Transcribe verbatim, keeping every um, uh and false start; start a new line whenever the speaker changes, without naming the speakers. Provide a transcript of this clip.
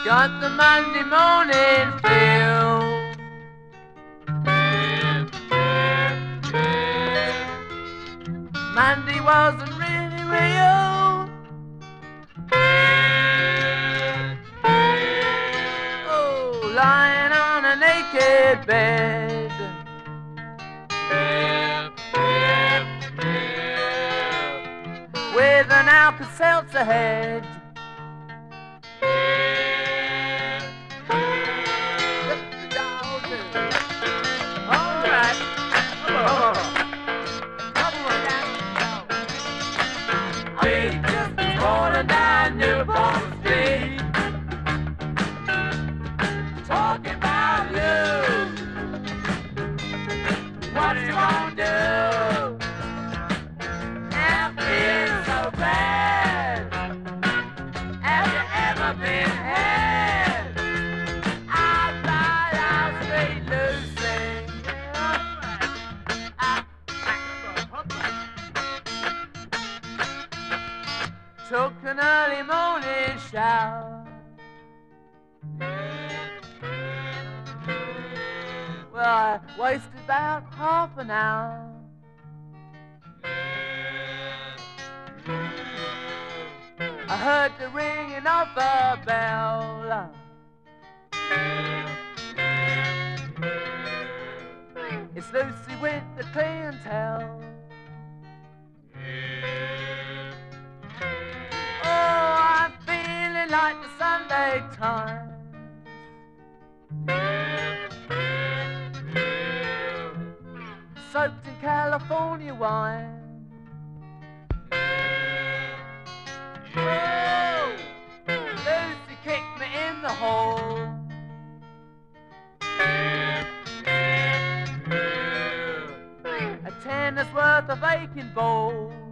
got the Monday morning feel. Monday wasn't really real. Oh, lying on a naked bed, with an Alka-Seltzer head. All right. We just was rolling down Newport Street, talking about you. What you gonna do? I'm feeling so bad. Have you ever been had? I ride out Street Lucy. I took an early morning shower. Well, I wasted about half an hour. I heard the ringing of a bell. It's Lucy with the clientele. Oh, I'm feeling like the Sunday Times. Soaked in California wine. Oh, Lucy kicked me in the hole. A tenner's worth of aching balls.